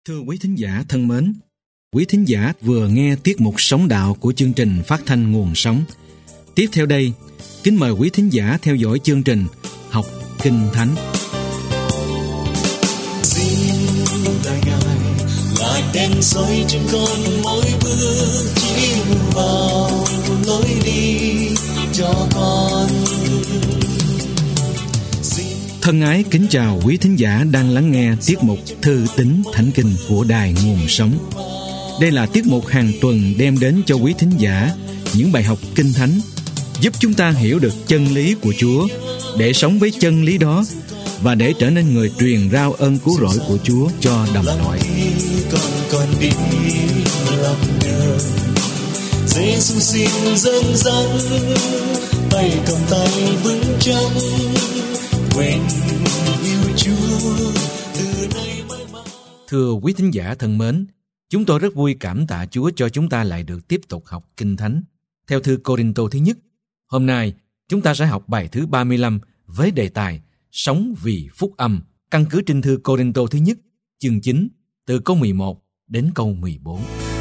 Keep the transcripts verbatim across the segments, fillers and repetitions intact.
Thưa quý thính giả thân mến, quý thính giả vừa nghe tiết mục Sống Đạo của chương trình phát thanh Nguồn Sống. Tiếp theo đây, kính mời quý thính giả theo dõi chương trình Học Kinh Thánh. Xin đại ngài là đèn soi trên con mỗi bước chỉ vào lối đi cho con. Thân ái kính chào quý thính giả đang lắng nghe tiết mục Thư tín Thánh Kinh của Đài Nguồn Sống. Đây là tiết mục hàng tuần đem đến cho quý thính giả những bài học Kinh Thánh, giúp chúng ta hiểu được chân lý của Chúa, để sống với chân lý đó và để trở nên người truyền rao ơn cứu rỗi của Chúa cho đồng loại. Con con đi làm đường, Giê-xu xin dẫn dắt, tay cầm tay vững chắc, quên yêu Chúa từ nay mãi mãi. Thưa quý thính giả thân mến, chúng tôi rất vui cảm tạ Chúa cho chúng ta lại được tiếp tục học Kinh Thánh theo thư Cô-rinh-tô thứ nhất. Hôm nay chúng ta sẽ học bài thứ ba mươi lăm với đề tài Sống vì phúc âm, căn cứ trên thư Cô-rinh-tô thứ nhất, chương chín, từ câu mười một đến câu mười bốn.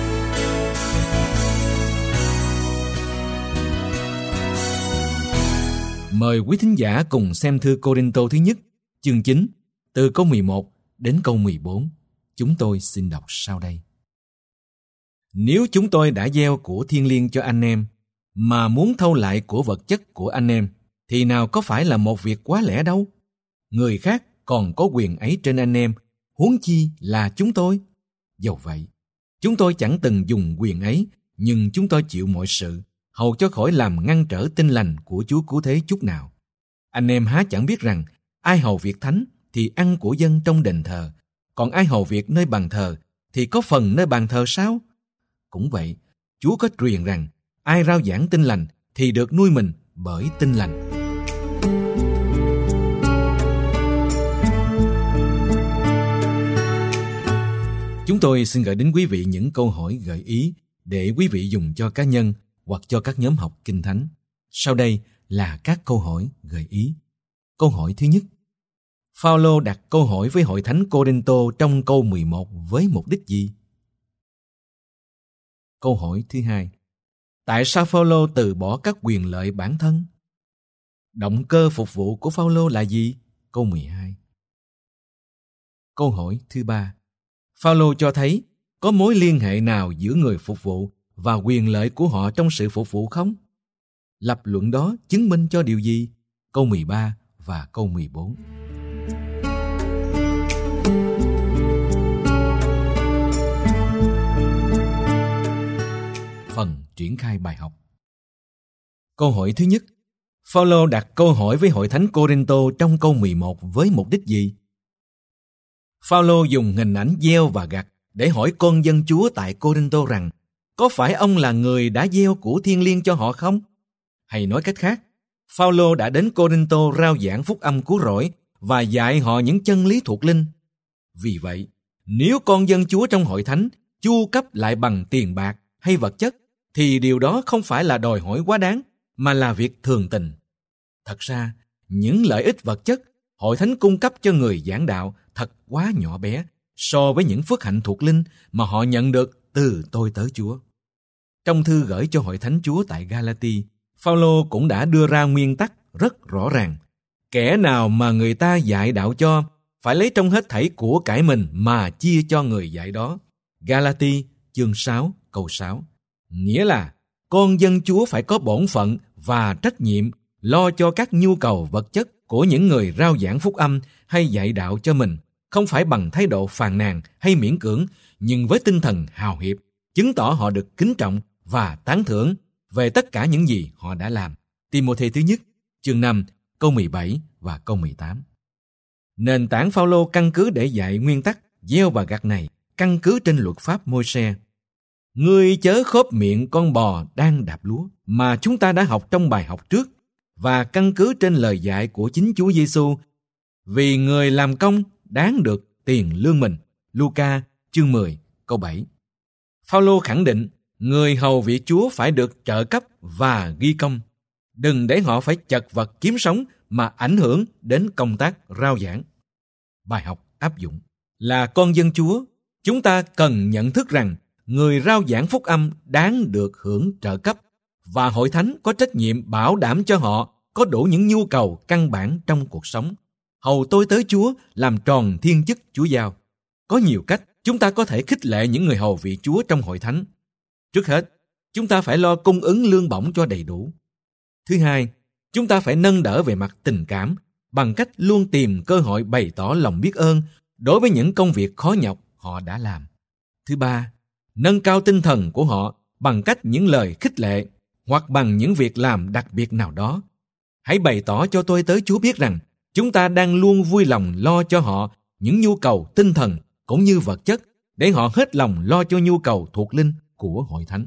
Mời quý thính giả cùng xem thư Cô-rinh-tô thứ nhất, chương chín, từ câu mười một đến câu mười bốn. Chúng tôi xin đọc sau đây. Nếu chúng tôi đã gieo của thiêng liêng cho anh em, mà muốn thâu lại của vật chất của anh em, thì nào có phải là một việc quá lẽ đâu. Người khác còn có quyền ấy trên anh em, huống chi là chúng tôi. Dầu vậy, chúng tôi chẳng từng dùng quyền ấy, nhưng chúng tôi chịu mọi sự, hầu cho khỏi làm ngăn trở tin lành của Chúa Cứu Thế chút nào. Anh em há chẳng biết rằng, ai hầu việc thánh thì ăn của dân trong đền thờ, còn ai hầu việc nơi bàn thờ thì có phần nơi bàn thờ sao? Cũng vậy, Chúa có truyền rằng, ai rao giảng tin lành thì được nuôi mình bởi tin lành. Chúng tôi xin gửi đến quý vị những câu hỏi gợi ý để quý vị dùng cho cá nhân hoặc cho các nhóm học Kinh Thánh. Sau đây là các câu hỏi gợi ý. Câu hỏi thứ nhất. Phao-lô đặt câu hỏi với hội thánh Cô-rinh-tô trong câu mười một với mục đích gì? Câu hỏi thứ hai. Tại sao Phao-lô từ bỏ các quyền lợi bản thân? Động cơ phục vụ của Phao-lô là gì? Câu mười hai. Câu hỏi thứ ba. Phao-lô cho thấy có mối liên hệ nào giữa người phục vụ và quyền lợi của họ trong sự phục vụ không? Lập luận đó chứng minh cho điều gì? Câu mười ba và câu mười bốn. Phần triển khai bài học. Câu hỏi thứ nhất. Phao-lô đặt câu hỏi với hội thánh Cô-rinh-tô trong câu mười một với mục đích gì? Phao-lô dùng hình ảnh gieo và gặt để hỏi con dân Chúa tại Cô-rinh-tô rằng có phải ông là người đã gieo của thiêng liêng cho họ không? Hay nói cách khác, Phao-lô đã đến Cô-rinh-tô rao giảng phúc âm cứu rỗi và dạy họ những chân lý thuộc linh. Vì vậy, nếu con dân Chúa trong hội thánh chu cấp lại bằng tiền bạc hay vật chất, thì điều đó không phải là đòi hỏi quá đáng, mà là việc thường tình. Thật ra, những lợi ích vật chất hội thánh cung cấp cho người giảng đạo thật quá nhỏ bé so với những phước hạnh thuộc linh mà họ nhận được từ tôi tớ Chúa. Trong thư gửi cho hội thánh Chúa tại Ga-la-ti, Phao-lô cũng đã đưa ra nguyên tắc rất rõ ràng. Kẻ nào mà người ta dạy đạo cho, phải lấy trong hết thảy của cải mình mà chia cho người dạy đó. Ga-la-ti chương sáu câu sáu. Nghĩa là con dân Chúa phải có bổn phận và trách nhiệm lo cho các nhu cầu vật chất của những người rao giảng phúc âm hay dạy đạo cho mình, không phải bằng thái độ phàn nàn hay miễn cưỡng, nhưng với tinh thần hào hiệp, chứng tỏ họ được kính trọng và tán thưởng về tất cả những gì họ đã làm. Ti-mô-thê thứ nhất, chương năm, câu mười bảy và câu mười tám. Nền tảng Phao-lô căn cứ để dạy nguyên tắc gieo và gặt này căn cứ trên luật pháp Môi-se. Ngươi chớ khốp miệng con bò đang đạp lúa mà chúng ta đã học trong bài học trước, và căn cứ trên lời dạy của chính Chúa Giê-xu, vì người làm công đáng được tiền lương mình. Luca chương mười câu bảy. Phao-lô khẳng định người hầu việc Chúa phải được trợ cấp và ghi công. Đừng để họ phải chật vật kiếm sống mà ảnh hưởng đến công tác rao giảng. Bài học áp dụng là con dân Chúa, chúng ta cần nhận thức rằng người rao giảng phúc âm đáng được hưởng trợ cấp và hội thánh có trách nhiệm bảo đảm cho họ có đủ những nhu cầu căn bản trong cuộc sống, hầu tôi tớ Chúa làm tròn thiên chức Chúa giao. Có nhiều cách chúng ta có thể khích lệ những người hầu vị Chúa trong hội thánh. Trước hết, chúng ta phải lo cung ứng lương bổng cho đầy đủ. Thứ hai, chúng ta phải nâng đỡ về mặt tình cảm bằng cách luôn tìm cơ hội bày tỏ lòng biết ơn đối với những công việc khó nhọc họ đã làm. Thứ ba, nâng cao tinh thần của họ bằng cách những lời khích lệ hoặc bằng những việc làm đặc biệt nào đó. Hãy bày tỏ cho tôi tớ Chúa biết rằng chúng ta đang luôn vui lòng lo cho họ những nhu cầu tinh thần cũng như vật chất để họ hết lòng lo cho nhu cầu thuộc linh của hội thánh.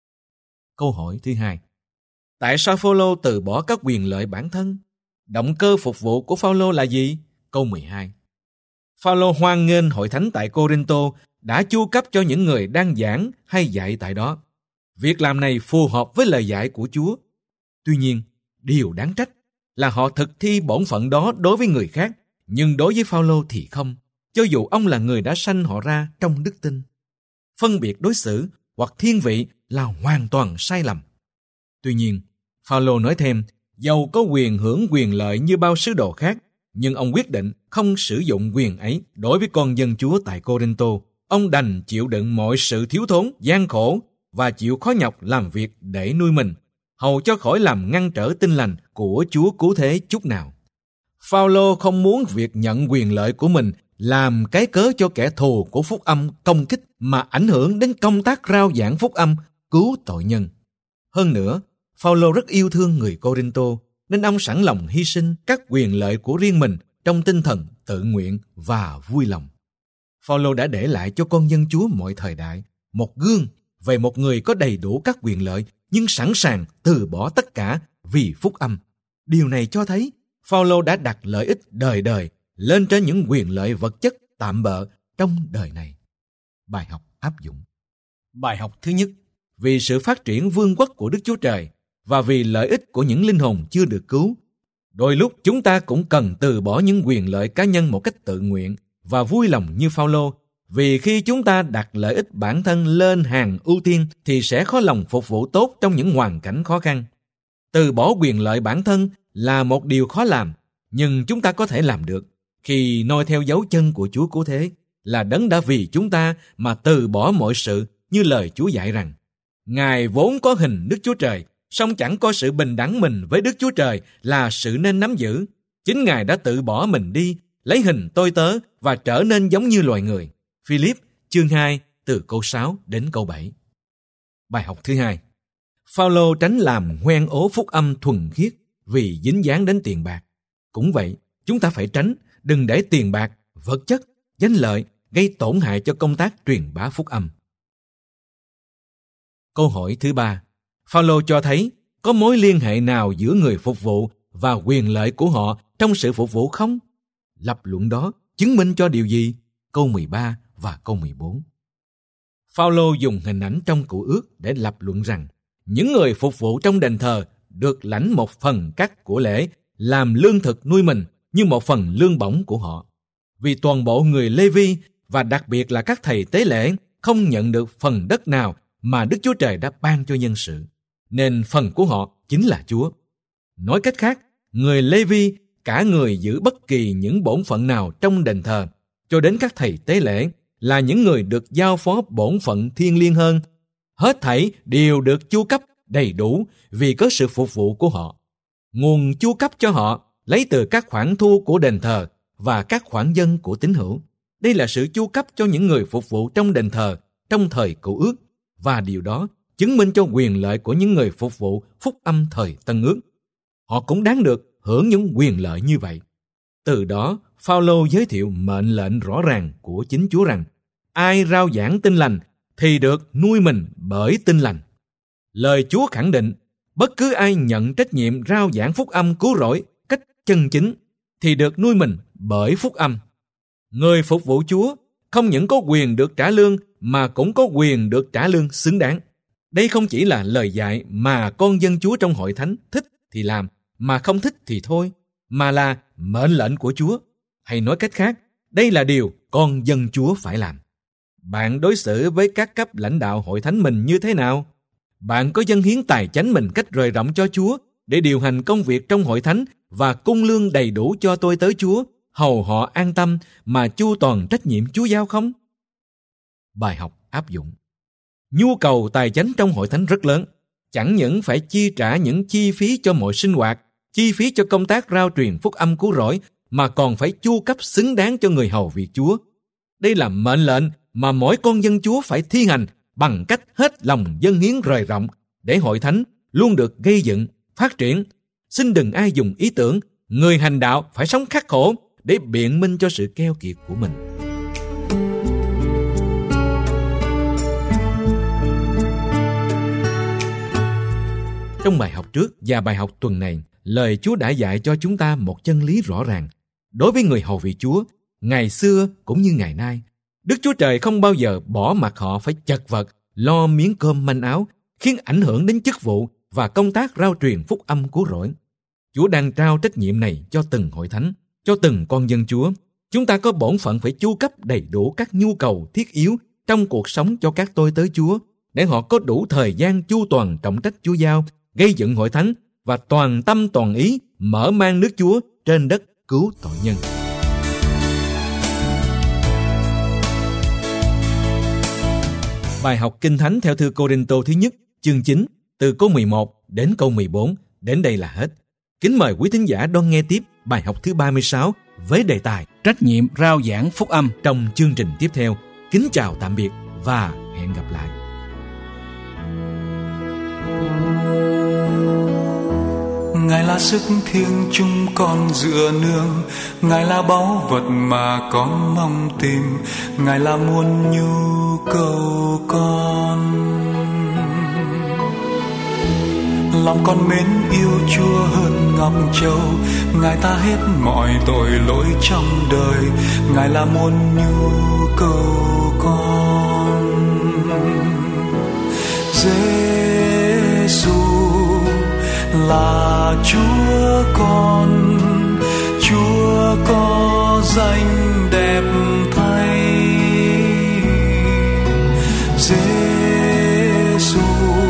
Câu hỏi thứ hai. Tại sao Phao-lô từ bỏ các quyền lợi bản thân? Động cơ phục vụ của Phao-lô là gì? Câu mười hai. Phao-lô hoan nghênh hội thánh tại Cô-rinh-tô đã chu cấp cho những người đang giảng hay dạy tại đó. Việc làm này phù hợp với lời dạy của Chúa. Tuy nhiên, điều đáng trách là họ thực thi bổn phận đó đối với người khác, nhưng đối với Phao-lô thì không, cho dù ông là người đã sanh họ ra trong đức tin. Phân biệt đối xử hoặc thiên vị là hoàn toàn sai lầm. Tuy nhiên, Phao-lô nói thêm, dầu có quyền hưởng quyền lợi như bao sứ đồ khác, nhưng ông quyết định không sử dụng quyền ấy đối với con dân Chúa tại Cô-rinh-tô. Ông đành chịu đựng mọi sự thiếu thốn, gian khổ và chịu khó nhọc làm việc để nuôi mình, hầu cho khỏi làm ngăn trở tin lành của Chúa cứu thế chút nào. Phao-lô không muốn việc nhận quyền lợi của mình làm cái cớ cho kẻ thù của phúc âm công kích mà ảnh hưởng đến công tác rao giảng phúc âm cứu tội nhân. Hơn nữa, Phao-lô rất yêu thương người Cô-rinh-tô, nên ông sẵn lòng hy sinh các quyền lợi của riêng mình trong tinh thần tự nguyện và vui lòng. Phao-lô đã để lại cho con dân Chúa mọi thời đại một gương về một người có đầy đủ các quyền lợi nhưng sẵn sàng từ bỏ tất cả vì phúc âm. Điều này cho thấy Phao-lô đã đặt lợi ích đời đời lên trên những quyền lợi vật chất tạm bợ trong đời này. Bài học áp dụng. Bài học thứ nhất, vì sự phát triển vương quốc của Đức Chúa Trời và vì lợi ích của những linh hồn chưa được cứu, đôi lúc chúng ta cũng cần từ bỏ những quyền lợi cá nhân một cách tự nguyện và vui lòng như Phao-lô, vì khi chúng ta đặt lợi ích bản thân lên hàng ưu tiên thì sẽ khó lòng phục vụ tốt trong những hoàn cảnh khó khăn. Từ bỏ quyền lợi bản thân là một điều khó làm, nhưng chúng ta có thể làm được khi noi theo dấu chân của Chúa cứu thế, là Đấng đã vì chúng ta mà từ bỏ mọi sự, như lời Chúa dạy rằng: Ngài vốn có hình Đức Chúa Trời, song chẳng coi sự bình đẳng mình với Đức Chúa Trời là sự nên nắm giữ. Chính Ngài đã tự bỏ mình đi, lấy hình tôi tớ và trở nên giống như loài người. Philip chương hai từ câu sáu đến câu bảy. Bài học thứ hai. Phao-lô tránh làm hoen ố phúc âm thuần khiết vì dính dáng đến tiền bạc. Cũng vậy, chúng ta phải tránh, đừng để tiền bạc, vật chất, danh lợi gây tổn hại cho công tác truyền bá phúc âm. Câu hỏi thứ ba. Phao-lô cho thấy có mối liên hệ nào giữa người phục vụ và quyền lợi của họ trong sự phục vụ không? Lập luận đó chứng minh cho điều gì? Câu mười ba và câu mười bốn. Phao-lô dùng hình ảnh trong Cựu Ước để lập luận rằng những người phục vụ trong đền thờ được lãnh một phần cắt của lễ làm lương thực nuôi mình như một phần lương bổng của họ. Vì toàn bộ người Lê-vi và đặc biệt là các thầy tế lễ không nhận được phần đất nào mà Đức Chúa Trời đã ban cho nhân sự, nên phần của họ chính là Chúa. Nói cách khác, người Lê-vi, cả người giữ bất kỳ những bổn phận nào trong đền thờ, cho đến các thầy tế lễ, là những người được giao phó bổn phận thiêng liêng hơn. Hết thảy đều được chu cấp đầy đủ vì có sự phục vụ của họ. Nguồn chu cấp cho họ lấy từ các khoản thu của đền thờ và các khoản dân của tín hữu. Đây là sự chu cấp cho những người phục vụ trong đền thờ trong thời Cựu Ước, và điều đó chứng minh cho quyền lợi của những người phục vụ phúc âm thời Tân Ước. Họ cũng đáng được hưởng những quyền lợi như vậy. Từ đó, Phao-lô giới thiệu mệnh lệnh rõ ràng của chính Chúa rằng ai rao giảng tin lành thì được nuôi mình bởi tin lành. Lời Chúa khẳng định bất cứ ai nhận trách nhiệm rao giảng phúc âm cứu rỗi cách chân chính thì được nuôi mình bởi phúc âm. Người phục vụ Chúa không những có quyền được trả lương mà cũng có quyền được trả lương xứng đáng. Đây không chỉ là lời dạy mà con dân Chúa trong hội thánh thích thì làm, mà không thích thì thôi, mà là mệnh lệnh của Chúa. Hay nói cách khác, đây là điều con dân Chúa phải làm. Bạn đối xử với các cấp lãnh đạo hội thánh mình như thế nào? Bạn có dâng hiến tài chánh mình cách rời rộng cho Chúa để điều hành công việc trong hội thánh và cung lương đầy đủ cho tôi tớ Chúa, hầu họ an tâm mà chu toàn trách nhiệm Chúa giao không? Bài học áp dụng. Nhu cầu tài chánh trong hội thánh rất lớn. Chẳng những phải chi trả những chi phí cho mọi sinh hoạt, chi phí cho công tác rao truyền phúc âm cứu rỗi, mà còn phải chu cấp xứng đáng cho người hầu việc Chúa. Đây là mệnh lệnh mà mỗi con dân Chúa phải thi hành bằng cách hết lòng dâng hiến rời rộng để hội thánh luôn được gây dựng, phát triển. Xin đừng ai dùng ý tưởng người hành đạo phải sống khắc khổ để biện minh cho sự keo kiệt của mình. Trong bài học trước và bài học tuần này, lời Chúa đã dạy cho chúng ta một chân lý rõ ràng. Đối với người hầu việc Chúa, ngày xưa cũng như ngày nay, Đức Chúa Trời không bao giờ bỏ mặc họ phải chật vật, lo miếng cơm manh áo, khiến ảnh hưởng đến chức vụ và công tác rao truyền phúc âm cứu rỗi. Chúa đang trao trách nhiệm này cho từng hội thánh, cho từng con dân Chúa. Chúng ta có bổn phận phải chu cấp đầy đủ các nhu cầu thiết yếu trong cuộc sống cho các tôi tớ Chúa, để họ có đủ thời gian chu toàn trọng trách Chúa giao, gây dựng hội thánh và toàn tâm toàn ý mở mang nước Chúa trên đất cứu tội nhân. Bài học Kinh Thánh theo thư Cô-rinh-tô thứ nhất, chương chín, từ câu mười một đến câu mười bốn, đến đây là hết. Kính mời quý thính giả đón nghe tiếp bài học thứ ba mươi sáu với đề tài Trách nhiệm rao giảng phúc âm trong chương trình tiếp theo. Kính chào tạm biệt và hẹn gặp lại. Ngài là sức thiêng chúng con dựa nương, Ngài là báu vật mà con mong tìm, Ngài là muôn nhu cầu con. Lòng con mến yêu Chúa hơn ngọc châu, Ngài ta hết mọi tội lỗi trong đời, Ngài là muôn nhu cầu con. Giê-xu là Chúa con, Chúa có danh đẹp thay. Giê-xu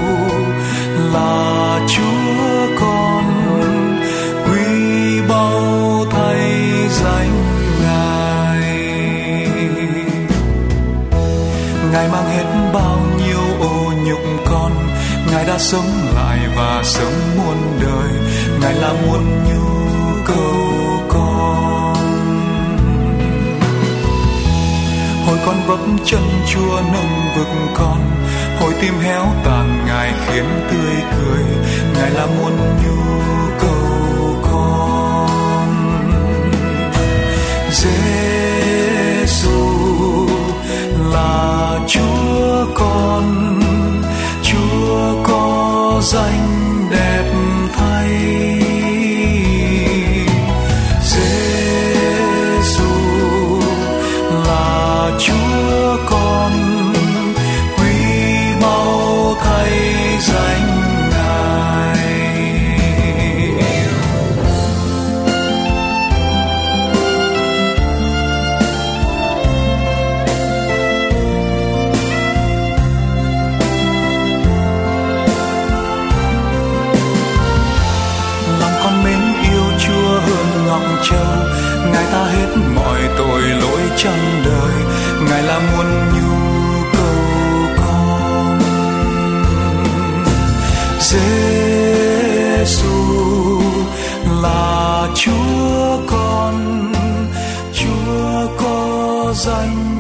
là Chúa con, quý báu thay danh Ngài. Ngài mang hết bao nhiêu ô nhục con, Ngài đã sống lại và sống muôn đời, Ngài là muôn nhu cầu con. Hồi con vấp chân Chúa nâng vực con, hồi tim héo tàn Ngài khiến tươi cười, Ngài là muôn nhu cầu con. Giê-xu là Chúa con, Chúa có danh đẹp thay. Giê-xu là Chúa con, quý báu thay danh Ngài. Châu, Ngài ta hết mọi tội lỗi trong đời, Ngài là muôn nhu cầu con. Giê-xu là Chúa con, Chúa có danh